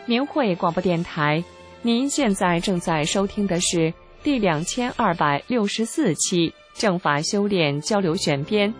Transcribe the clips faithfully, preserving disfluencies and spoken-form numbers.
明慧广播电台，您现在正在收听的是第两千二百六十四期正法修炼交流选编。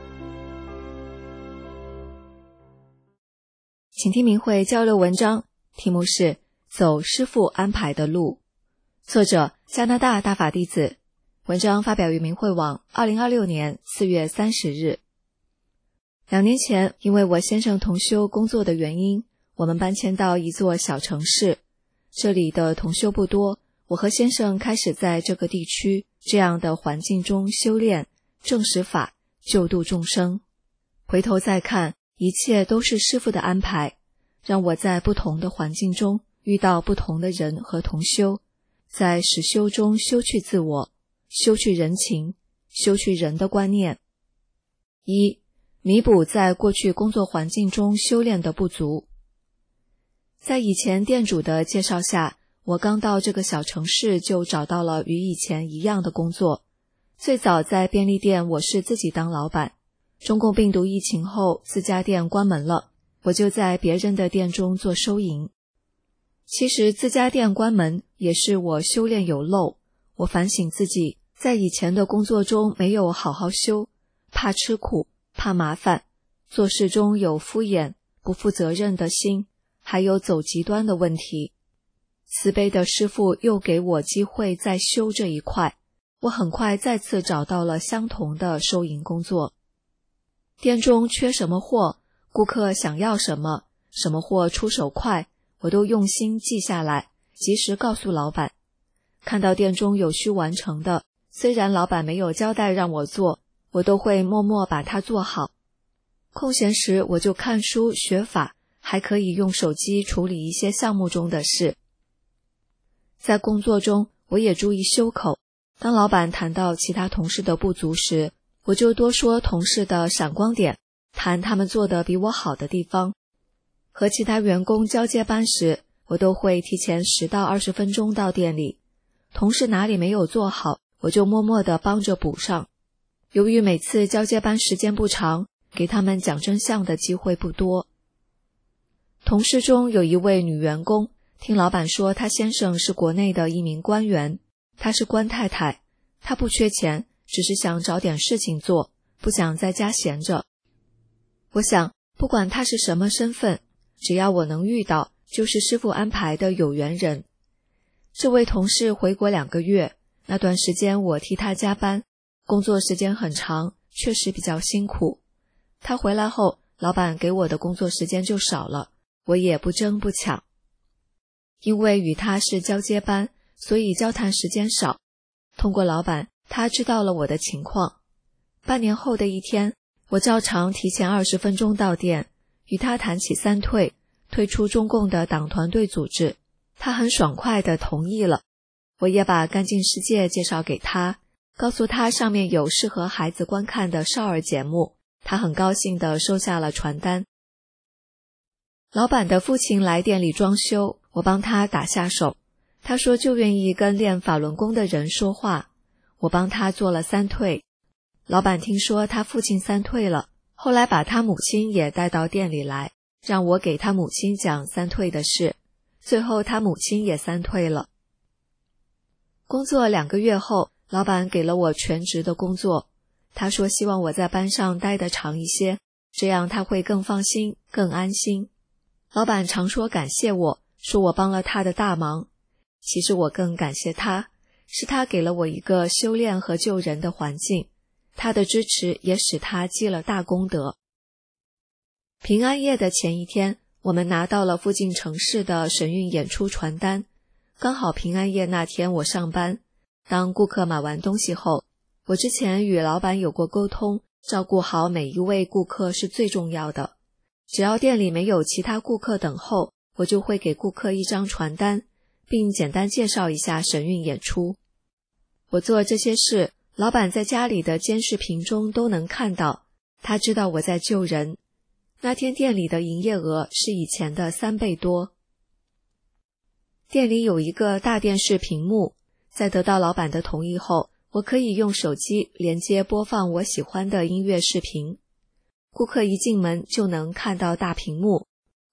请听明慧交流文章，题目是走师父安排的路，作者加拿大大法弟子，文章发表于明慧网二零二六年四月三十日。两年前，因为我先生同修工作的原因，我们搬迁到一座小城市，这里的同修不多，我和先生开始在这个地区这样的环境中修炼正实法，救度众生。回头再看，一切都是师父的安排，让我在不同的环境中遇到不同的人和同修，在实修中修去自我，修去人情，修去人的观念。一、弥补在过去工作环境中修炼的不足。在以前店主的介绍下，我刚到这个小城市就找到了与以前一样的工作。最早在便利店，我是自己当老板。中共病毒疫情后，自家店关门了，我就在别人的店中做收银。其实自家店关门也是我修炼有漏，我反省自己在以前的工作中没有好好修，怕吃苦，怕麻烦，做事中有敷衍、不负责任的心，还有走极端的问题。慈悲的师父又给我机会再修这一块，我很快再次找到了相同的收银工作。店中缺什么货，顾客想要什么，什么货出手快，我都用心记下来，及时告诉老板。看到店中有需完成的，虽然老板没有交代让我做，我都会默默把它做好。空闲时我就看书学法，还可以用手机处理一些项目中的事。在工作中，我也注意修口。当老板谈到其他同事的不足时，我就多说同事的闪光点，谈他们做得比我好的地方。和其他员工交接班时，我都会提前十到二十分钟到店里。同事哪里没有做好，我就默默地帮着补上。由于每次交接班时间不长，给他们讲真相的机会不多。同事中有一位女员工，听老板说她先生是国内的一名官员，她是官太太，她不缺钱，只是想找点事情做，不想在家闲着。我想，不管她是什么身份，只要我能遇到，就是师父安排的有缘人。这位同事回国两个月，那段时间我替她加班，工作时间很长，确实比较辛苦。她回来后，老板给我的工作时间就少了，我也不争不抢。因为与他是交接班，所以交谈时间少。通过老板，他知道了我的情况。半年后的一天，我照常提前二十分钟到店，与他谈起三退，退出中共的党团队组织。他很爽快地同意了。我也把干净世界介绍给他，告诉他上面有适合孩子观看的少儿节目，他很高兴地收下了传单。老板的父亲来店里装修，我帮他打下手。他说就愿意跟练法轮功的人说话，我帮他做了三退。老板听说他父亲三退了，后来把他母亲也带到店里来，让我给他母亲讲三退的事。最后他母亲也三退了。工作两个月后，老板给了我全职的工作。他说希望我在班上待得长一些，这样他会更放心，更安心。老板常说感谢我，说我帮了他的大忙。其实我更感谢他，是他给了我一个修炼和救人的环境，他的支持也使他积了大功德。平安夜的前一天，我们拿到了附近城市的神韵演出传单，刚好平安夜那天我上班。当顾客买完东西后，我之前与老板有过沟通，照顾好每一位顾客是最重要的。只要店里没有其他顾客等候，我就会给顾客一张传单，并简单介绍一下神韵演出。我做这些事，老板在家里的监视屏中都能看到，他知道我在救人。那天店里的营业额是以前的三倍多。店里有一个大电视屏幕，在得到老板的同意后，我可以用手机连接播放我喜欢的音乐视频。顾客一进门就能看到大屏幕，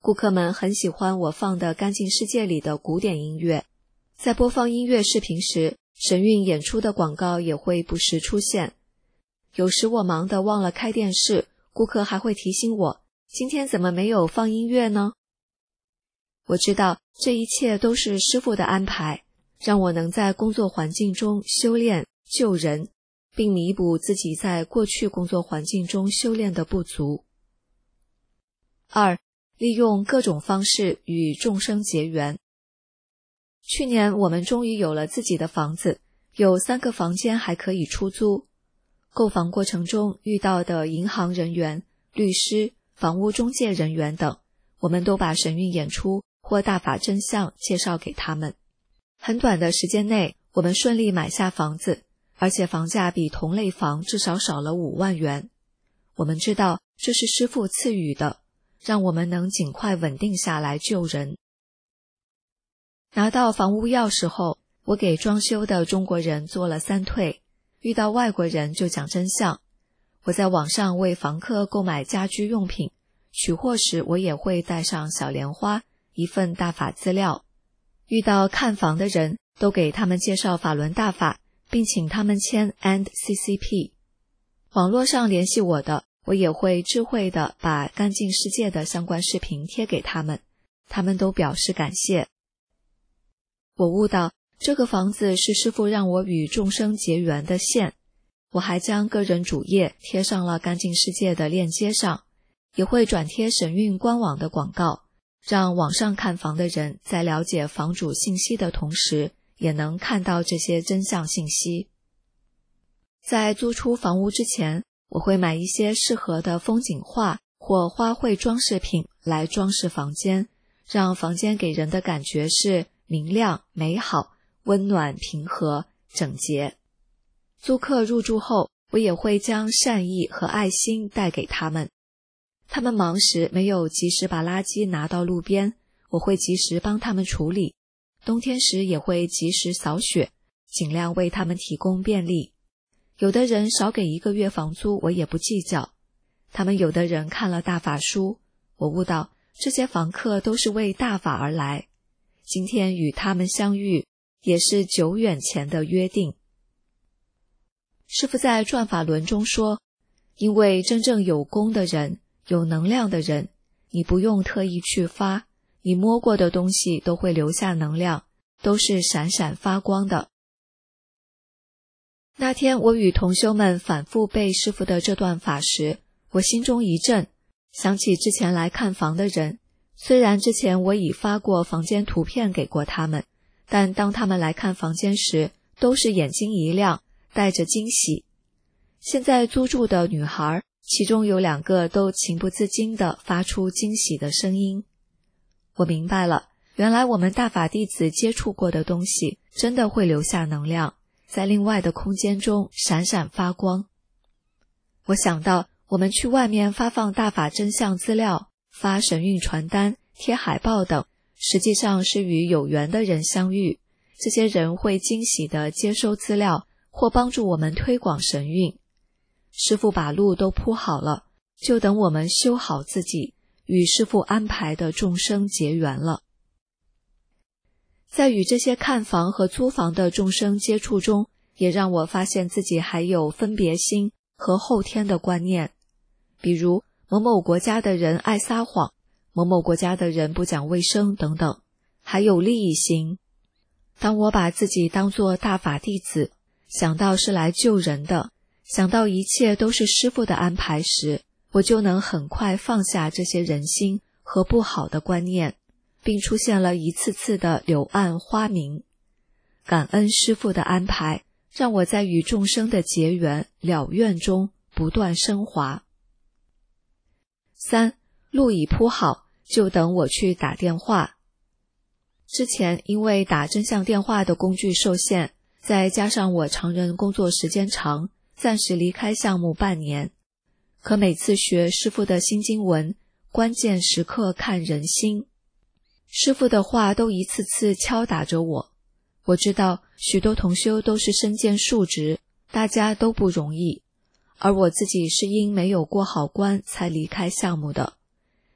顾客们很喜欢我放的《干净世界》里的古典音乐。在播放音乐视频时，神韵演出的广告也会不时出现。有时我忙得忘了开电视，顾客还会提醒我，今天怎么没有放音乐呢？我知道这一切都是师父的安排，让我能在工作环境中修炼救人，并弥补自己在过去工作环境中修炼的不足。二、利用各种方式与众生结缘。去年我们终于有了自己的房子，有三个房间还可以出租。购房过程中遇到的银行人员、律师、房屋中介人员等，我们都把神韵演出或大法真相介绍给他们。很短的时间内，我们顺利买下房子，而且房价比同类房至少少了五万元。我们知道这是师父赐予的，让我们能尽快稳定下来救人。拿到房屋钥匙后，我给装修的中国人做了三退，遇到外国人就讲真相。我在网上为房客购买家居用品，取货时我也会带上小莲花、一份大法资料。遇到看房的人，都给他们介绍法轮大法，并请他们签 and C C P。 网络上联系我的，我也会智慧地把干净世界的相关视频贴给他们，他们都表示感谢。我悟到这个房子是师父让我与众生结缘的线。我还将个人主页贴上了干净世界的链接上，也会转贴神韵官网的广告，让网上看房的人在了解房主信息的同时，也能看到这些真相信息。在租出房屋之前，我会买一些适合的风景画或花卉装饰品来装饰房间，让房间给人的感觉是明亮、美好、温暖、平和、整洁。租客入住后，我也会将善意和爱心带给他们。他们忙时没有及时把垃圾拿到路边，我会及时帮他们处理。冬天时也会及时扫雪，尽量为他们提供便利。有的人少给一个月房租，我也不计较。他们有的人看了大法书，我悟到这些房客都是为大法而来。今天与他们相遇，也是久远前的约定。师父在转法轮中说，因为真正有功的人，有能量的人，你不用特意去发，你摸过的东西都会留下能量，都是闪闪发光的。那天我与同修们反复背师父的这段法时，我心中一震，想起之前来看房的人，虽然之前我已发过房间图片给过他们，但当他们来看房间时，都是眼睛一亮，带着惊喜。现在租住的女孩，其中有两个都情不自禁地发出惊喜的声音。我明白了，原来我们大法弟子接触过的东西，真的会留下能量，在另外的空间中闪闪发光。我想到，我们去外面发放大法真相资料，发神韵传单、贴海报等，实际上是与有缘的人相遇，这些人会惊喜地接收资料，或帮助我们推广神韵。师父把路都铺好了，就等我们修好自己，与师父安排的众生结缘了。在与这些看房和租房的众生接触中，也让我发现自己还有分别心和后天的观念，比如某某国家的人爱撒谎，某某国家的人不讲卫生等等，还有利益心。当我把自己当作大法弟子，想到是来救人的，想到一切都是师父的安排时，我就能很快放下这些人心和不好的观念，并出现了一次次的柳暗花明。感恩师父的安排，让我在与众生的结缘了愿中不断升华。三、路已铺好，就等我去打电话。之前因为打真相电话的工具受限，再加上我常人工作时间长，暂时离开项目半年。可每次学师父的心经文，关键时刻看人心，师父的话都一次次敲打着我。我知道许多同修都是身兼数职，大家都不容易，而我自己是因没有过好关才离开项目的。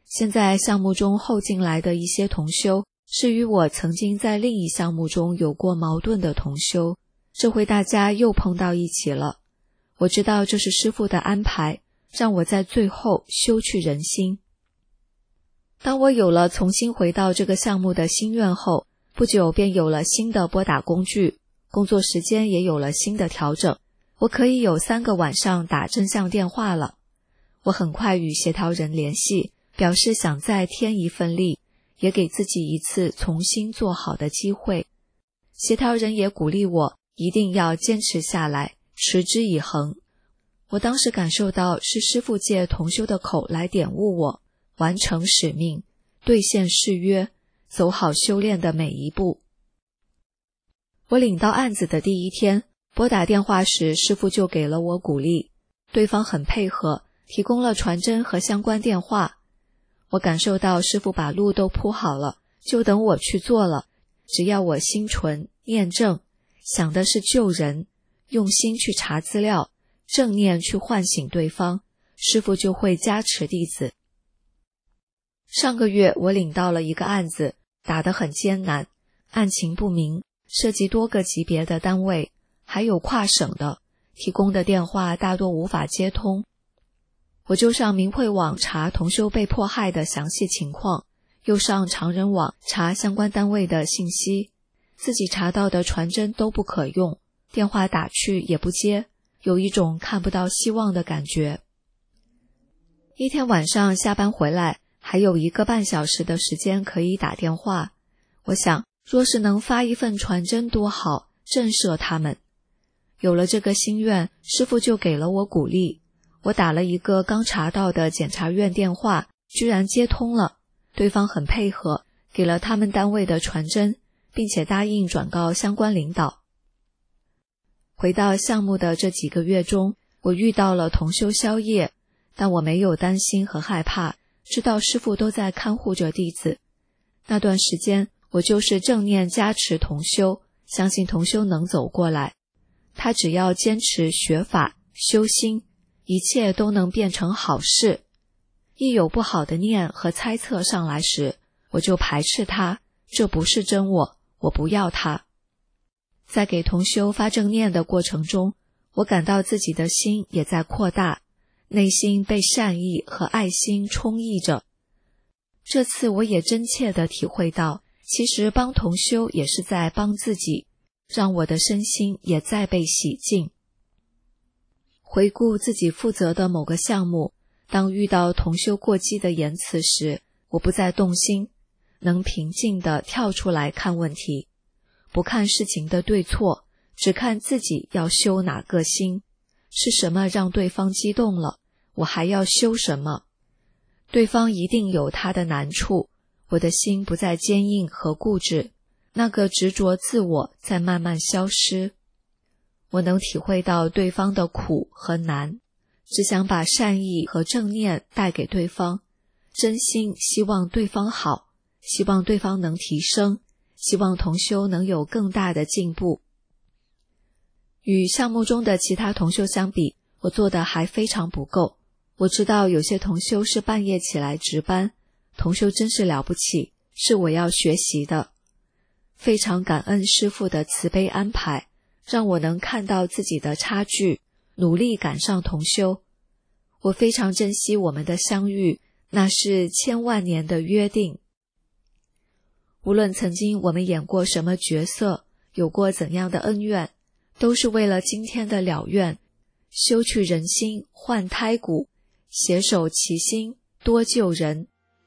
现在项目中后进来的一些同修，是与我曾经在另一项目中有过矛盾的同修，这回大家又碰到一起了。我知道这是师父的安排，让我在最后修去人心。当我有了重新回到这个项目的心愿后，不久便有了新的拨打工具，工作时间也有了新的调整，我可以有三个晚上打真相电话了。我很快与协调人联系，表示想再添一份力，也给自己一次重新做好的机会。协调人也鼓励我一定要坚持下来，持之以恒。我当时感受到是师父借同修的口来点悟我，完成使命，兑现誓约，走好修炼的每一步。我领到案子的第一天，拨打电话时，师父就给了我鼓励，对方很配合，提供了传真和相关电话。我感受到师父把路都铺好了，就等我去做了，只要我心纯念正，想的是救人，用心去查资料，正念去唤醒对方，师父就会加持弟子。上个月我领到了一个案子，打得很艰难，案情不明，涉及多个级别的单位，还有跨省的，提供的电话大多无法接通。我就上明慧网查同修被迫害的详细情况，又上常人网查相关单位的信息，自己查到的传真都不可用，电话打去也不接，有一种看不到希望的感觉。一天晚上下班回来，还有一个半小时的时间可以打电话，我想若是能发一份传真多好，震慑他们。有了这个心愿，师父就给了我鼓励。我打了一个刚查到的检察院电话，居然接通了，对方很配合，给了他们单位的传真，并且答应转告相关领导。回到项目的这几个月中，我遇到了同修宵夜，但我没有担心和害怕，知道师父都在看护着弟子。那段时间，我就是正念加持同修，相信同修能走过来。他只要坚持学法修心，一切都能变成好事。一有不好的念和猜测上来时，我就排斥它，这不是真我，我不要它。在给同修发正念的过程中，我感到自己的心也在扩大，内心被善意和爱心充溢着。这次我也真切地体会到，其实帮同修也是在帮自己，让我的身心也在被洗净。回顾自己负责的某个项目，当遇到同修过激的言辞时，我不再动心，能平静地跳出来看问题，不看事情的对错，只看自己要修哪个心，是什么让对方激动了，我还要修什么？对方一定有他的难处，我的心不再坚硬和固执，那个执着自我在慢慢消失。我能体会到对方的苦和难，只想把善意和正念带给对方，真心希望对方好，希望对方能提升，希望同修能有更大的进步。与项目中的其他同修相比，我做的还非常不够。我知道有些同修是半夜起来值班，同修真是了不起，是我要学习的。非常感恩师父的慈悲安排，让我能看到自己的差距，努力赶上同修。我非常珍惜我们的相遇，那是千万年的约定。无论曾经我们演过什么角色，有过怎样的恩怨，都是为了今天的了愿，修去人心，换胎骨，携手齐心，多救人。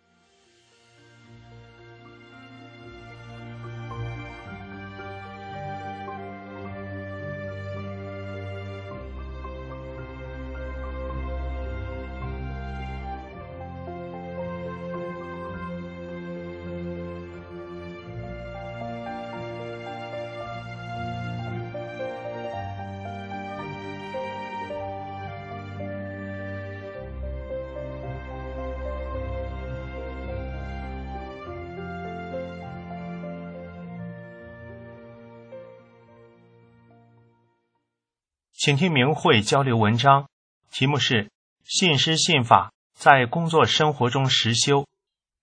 请听明慧交流文章，题目是信师信法在工作生活中实修。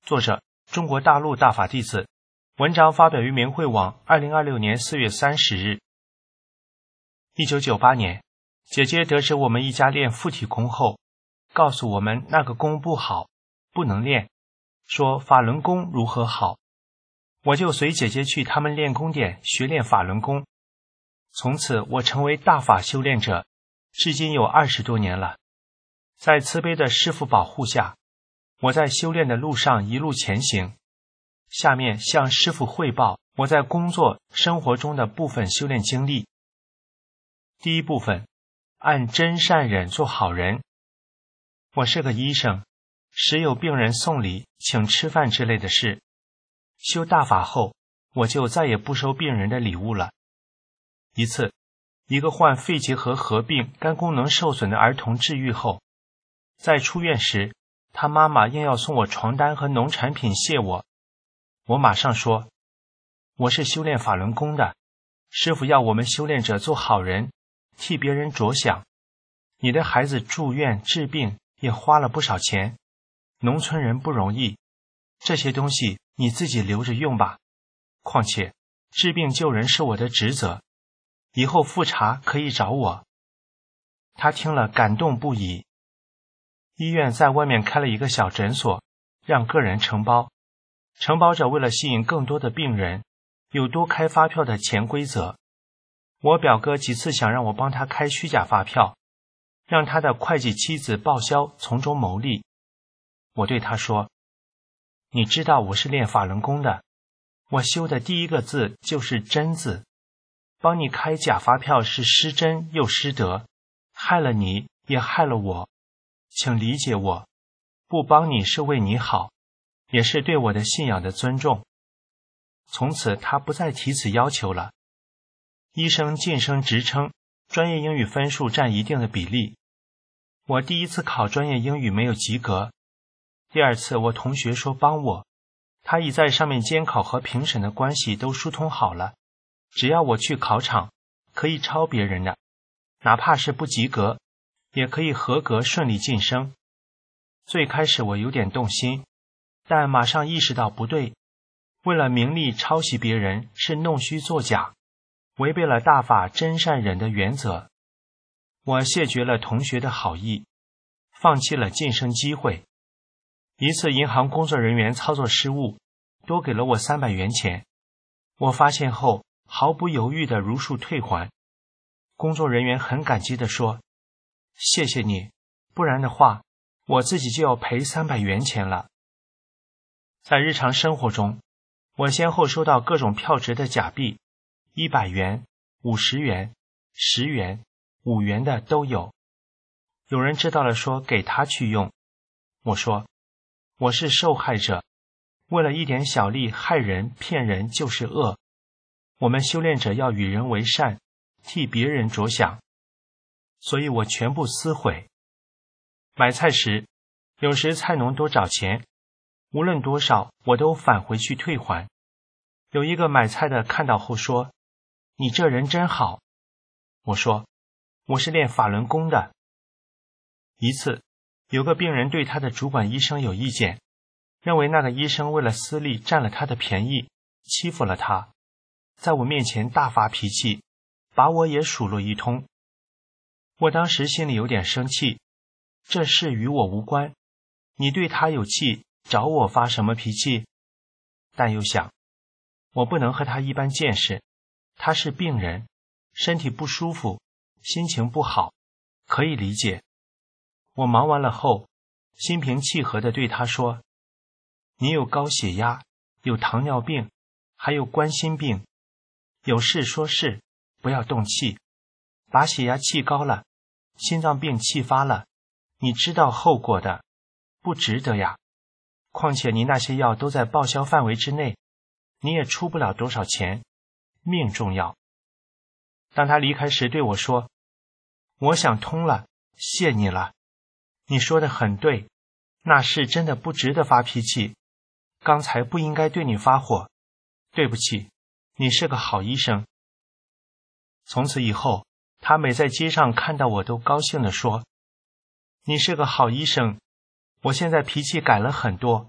作者：中国大陆大法弟子。文章发表于明慧网，二零二六年四月三十日。一九九八年，姐姐得知我们一家练附体功后，告诉我们那个功不好，不能练，说法轮功如何好。我就随姐姐去他们练功点学练法轮功。从此我成为大法修炼者，至今有二十多年了。在慈悲的师父保护下，我在修炼的路上一路前行。下面向师父汇报我在工作生活中的部分修炼经历。第一部分，按真善忍做好人。我是个医生，时有病人送礼请吃饭之类的事。修大法后，我就再也不收病人的礼物了。一次，一个患肺结核合并肝功能受损的儿童治愈后，在出院时，他妈妈硬要送我床单和农产品谢我。我马上说，我是修炼法轮功的，师父要我们修炼者做好人，替别人着想。你的孩子住院治病也花了不少钱，农村人不容易，这些东西你自己留着用吧。况且治病救人是我的职责，以后复查可以找我。他听了感动不已。医院在外面开了一个小诊所，让个人承包。承包者为了吸引更多的病人，有多开发票的潜规则。我表哥几次想让我帮他开虚假发票，让他的会计妻子报销，从中牟利。我对他说，你知道我是练法轮功的，我修的第一个字就是真字，帮你开假发票是失真又失德，害了你也害了我，请理解我，不帮你是为你好，也是对我的信仰的尊重。从此他不再提此要求了。医生晋升职称，专业英语分数占一定的比例。我第一次考专业英语没有及格，第二次我同学说帮我，他已在上面监考和评审的关系都疏通好了，只要我去考场，可以超别人的，哪怕是不及格，也可以合格顺利晋升。最开始我有点动心，但马上意识到不对，为了名利抄袭别人是弄虚作假，违背了大法真善忍的原则。我谢绝了同学的好意，放弃了晋升机会。一次银行工作人员操作失误，多给了我三百元钱。我发现后毫不犹豫地如数退还。工作人员很感激地说，谢谢你，不然的话我自己就要赔三百元钱了。在日常生活中，我先后收到各种票值的假币，一百元、五十元、十元、五元的都有。有人知道了说给他去用，我说我是受害者，为了一点小利害人骗人就是恶。我们修炼者要与人为善，替别人着想，所以我全部撕毁。买菜时，有时菜农多找钱，无论多少我都返回去退还。有一个买菜的看到后说，你这人真好。我说，我是练法轮功的。一次，有个病人对他的主管医生有意见，认为那个医生为了私利占了他的便宜，欺负了他，在我面前大发脾气，把我也数落一通。我当时心里有点生气，这事与我无关，你对他有气，找我发什么脾气？但又想，我不能和他一般见识，他是病人，身体不舒服，心情不好，可以理解。我忙完了后，心平气和地对他说，你有高血压，有糖尿病，还有冠心病，有事说事，不要动气，把血压气高了，心脏病气发了，你知道后果的，不值得呀。况且你那些药都在报销范围之内，你也出不了多少钱，命重要。当他离开时对我说，我想通了，谢你了，你说的很对，那事真的不值得发脾气，刚才不应该对你发火，对不起，你是个好医生。从此以后，他每在街上看到我都高兴地说，你是个好医生，我现在脾气改了很多，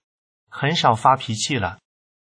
很少发脾气了。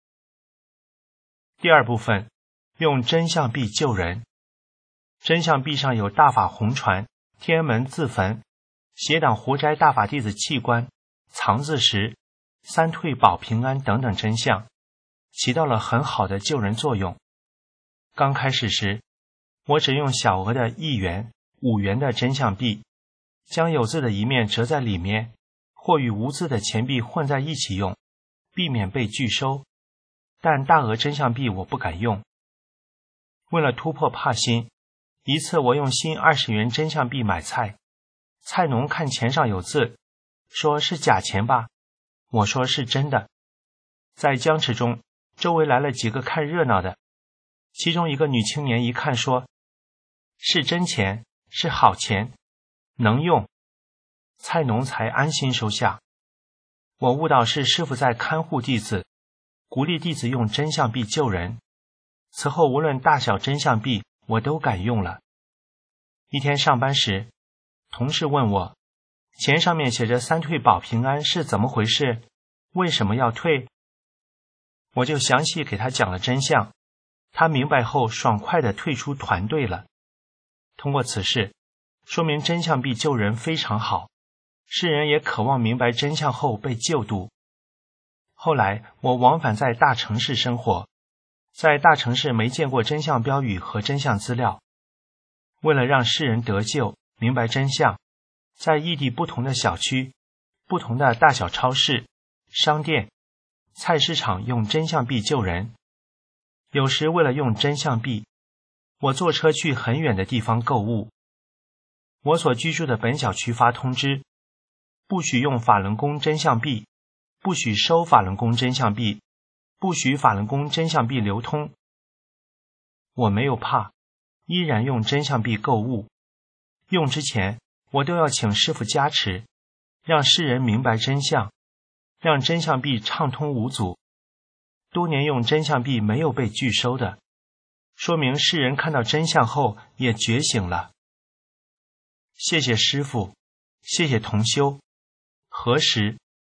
第二部分，用真相币救人。真相币上有大法红传、天门自焚、邪党活摘大法弟子器官、藏字石、三退保平安等等真相，起到了很好的救人作用。刚开始时，我只用小额的一元、五元的真相币，将有字的一面折在里面，或与无字的钱币混在一起用，避免被拒收。但大额真相币我不敢用。为了突破怕心，一次我用新二十元真相币买菜，菜农看钱上有字，说是假钱吧，我说是真的。在僵持中，周围来了几个看热闹的，其中一个女青年一看说，是真钱，是好钱，能用，菜农才安心收下。我悟到是师父在看护弟子，鼓励弟子用真相币救人。此后无论大小真相币，我都敢用了。一天上班时，同事问我，钱上面写着三退保平安是怎么回事？为什么要退？我就详细给他讲了真相，他明白后爽快地退出团队了。通过此事，说明真相币救人非常好，世人也渴望明白真相后被救度。后来我往返在大城市生活，在大城市没见过真相标语和真相资料。为了让世人得救，明白真相，在异地不同的小区、不同的大小超市、商店、菜市场用真相币救人。有时为了用真相币，我坐车去很远的地方购物。我所居住的本小区发通知，不许用法轮功真相币，不许收法轮功真相币，不许法轮功真相币流通。我没有怕，依然用真相币购物。用之前，我都要请师父加持，让世人明白真相，让真相币畅通无阻。多年用真相币没有被拒收的，说明世人看到真相后也觉醒了。谢谢师父，谢谢同修。何时？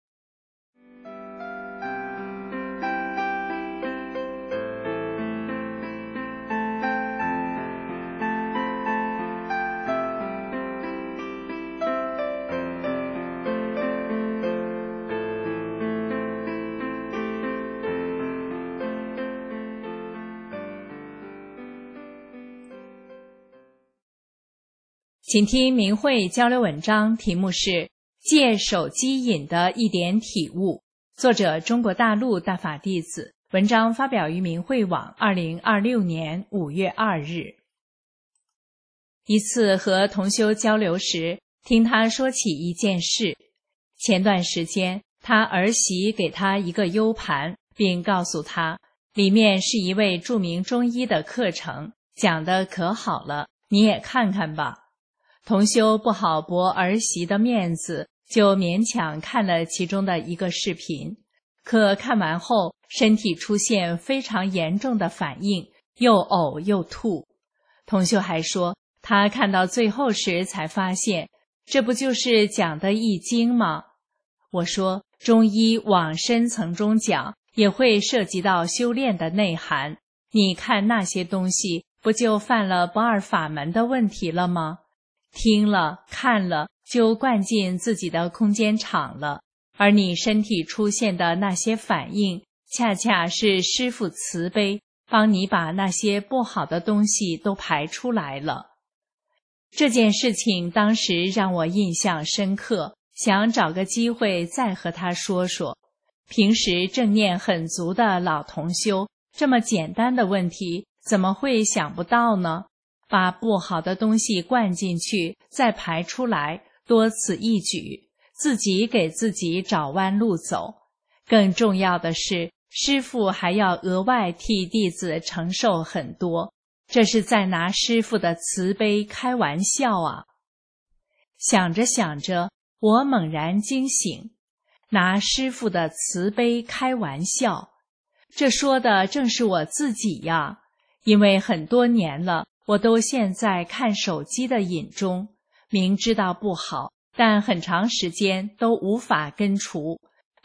请听明慧交流文章，题目是戒手机瘾的一点体悟，作者中国大陆大法弟子，文章发表于明慧网二零二六年五月二日。一次和同修交流时，听他说起一件事。前段时间他儿媳给他一个 U 盘，并告诉他里面是一位著名中医的课程，讲得可好了，你也看看吧。同修不好驳儿媳的面子，就勉强看了其中的一个视频。可看完后，身体出现非常严重的反应，又呕又吐。同修还说，他看到最后时才发现，这不就是讲的易经吗？我说，中医往深层中讲，也会涉及到修炼的内涵。你看那些东西，不就犯了不二法门的问题了吗？听了看了就灌进自己的空间场了，而你身体出现的那些反应，恰恰是师父慈悲帮你把那些不好的东西都排出来了。这件事情当时让我印象深刻，想找个机会再和他说说。平时正念很足的老同修，这么简单的问题怎么会想不到呢？把不好的东西灌进去，再排出来，多此一举，自己给自己找弯路走。更重要的是，师父还要额外替弟子承受很多，这是在拿师父的慈悲开玩笑啊！想着想着，我猛然惊醒，拿师父的慈悲开玩笑，这说的正是我自己呀！因为很多年了，我都陷在看手机的瘾中，明知道不好，但很长时间都无法根除。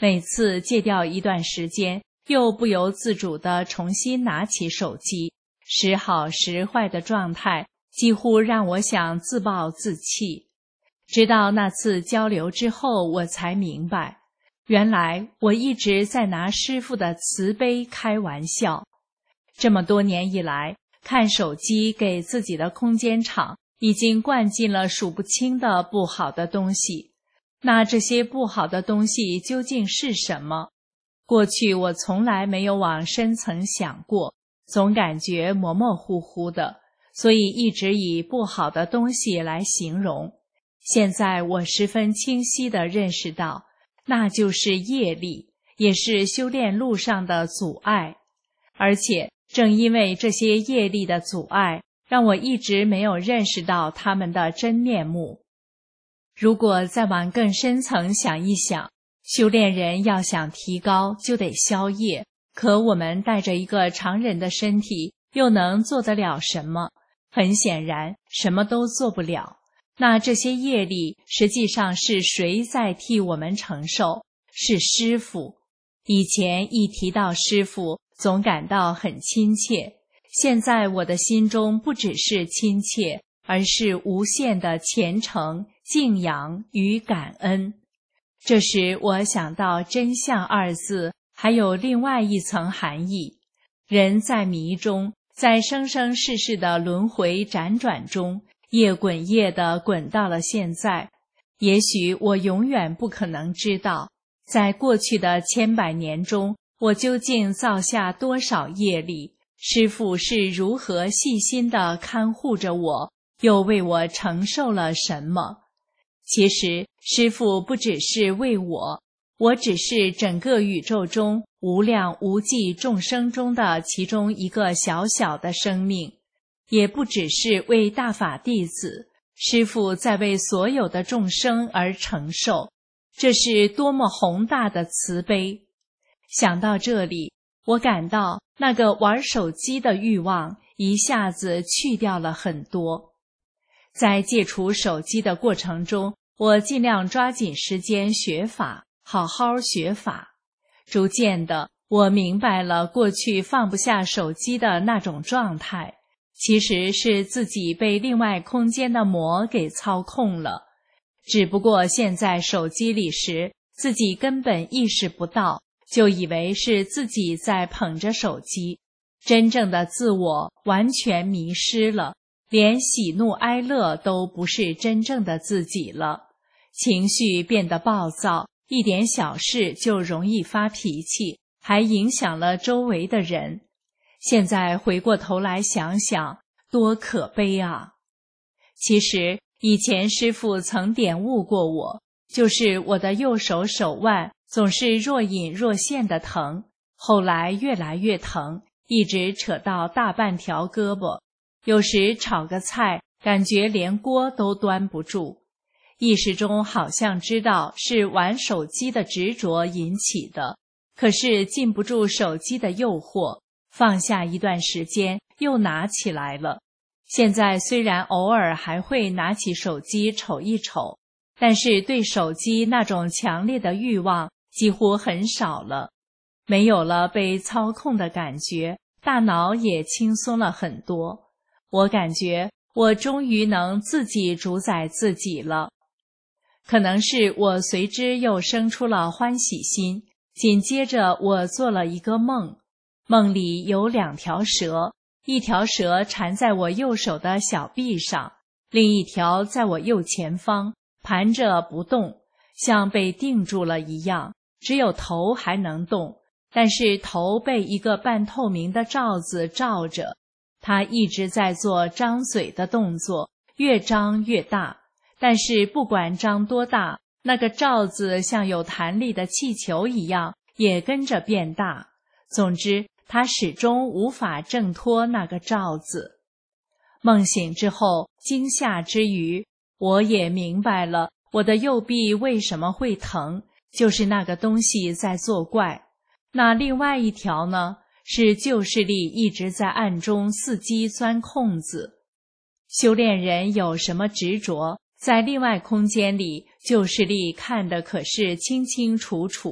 每次戒掉一段时间，又不由自主地重新拿起手机，时好时坏的状态几乎让我想自暴自弃。直到那次交流之后，我才明白，原来我一直在拿师父的慈悲开玩笑。这么多年以来，看手机给自己的空间场已经灌进了数不清的不好的东西。那这些不好的东西究竟是什么？过去我从来没有往深层想过，总感觉模模糊糊的，所以一直以不好的东西来形容。现在我十分清晰地认识到，那就是业力，也是修炼路上的阻碍。而且正因为这些业力的阻碍，让我一直没有认识到它们的真面目。如果再往更深层想一想，修炼人要想提高，就得消业，可我们带着一个常人的身体，又能做得了什么？很显然，什么都做不了。那这些业力实际上是谁在替我们承受？是师父。以前一提到师父，总感到很亲切，现在我的心中不只是亲切，而是无限的虔诚、敬仰与感恩。这时我想到真相二字还有另外一层含义。人在迷中，在生生世世的轮回辗转中，业滚业地滚到了现在。也许我永远不可能知道，在过去的千百年中，我究竟造下多少业力，师父是如何细心地看护着我，又为我承受了什么。其实师父不只是为我，我只是整个宇宙中无量无际众生中的其中一个小小的生命，也不只是为大法弟子，师父在为所有的众生而承受，这是多么宏大的慈悲。想到这里，我感到那个玩手机的欲望一下子去掉了很多。在戒除手机的过程中，我尽量抓紧时间学法，好好学法。逐渐的，我明白了过去放不下手机的那种状态，其实是自己被另外空间的魔给操控了。只不过现在手机里时，自己根本意识不到，就以为是自己在捧着手机，真正的自我完全迷失了，连喜怒哀乐都不是真正的自己了，情绪变得暴躁，一点小事就容易发脾气，还影响了周围的人。现在回过头来想想，多可悲啊！其实以前师父曾点悟过我，就是我的右手手腕总是若隐若现的疼，后来越来越疼，一直扯到大半条胳膊。有时炒个菜，感觉连锅都端不住。意识中好像知道是玩手机的执着引起的，可是禁不住手机的诱惑，放下一段时间又拿起来了。现在虽然偶尔还会拿起手机瞅一瞅，但是对手机那种强烈的欲望几乎很少了，没有了被操控的感觉，大脑也轻松了很多。我感觉我终于能自己主宰自己了。可能是我随之又生出了欢喜心，紧接着我做了一个梦，梦里有两条蛇，一条蛇缠在我右手的小臂上，另一条在我右前方，盘着不动，像被定住了一样，只有头还能动，但是头被一个半透明的罩子罩着。它一直在做张嘴的动作，越张越大，但是不管张多大，那个罩子像有弹力的气球一样，也跟着变大。总之，它始终无法挣脱那个罩子。梦醒之后，惊吓之余，我也明白了我的右臂为什么会疼，就是那个东西在作怪。那另外一条呢？是旧势力一直在暗中伺机钻空子。修炼人有什么执着，在另外空间里，旧势力看得可是清清楚楚，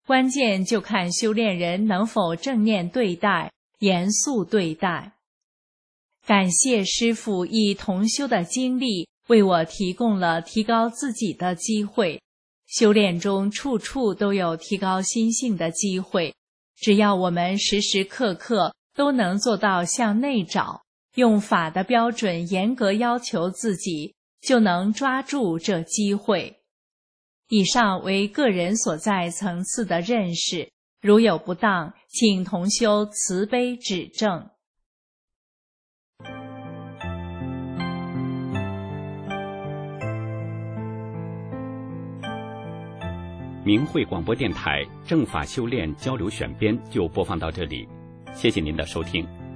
关键就看修炼人能否正念对待，严肃对待。感谢师父以同修的经历为我提供了提高自己的机会。修炼中处处都有提高心性的机会，只要我们时时刻刻都能做到向内找，用法的标准严格要求自己，就能抓住这机会。以上为个人所在层次的认识，如有不当，请同修慈悲指正。 明慧广播电台正法修炼交流选编就播放到这里，谢谢您的收听。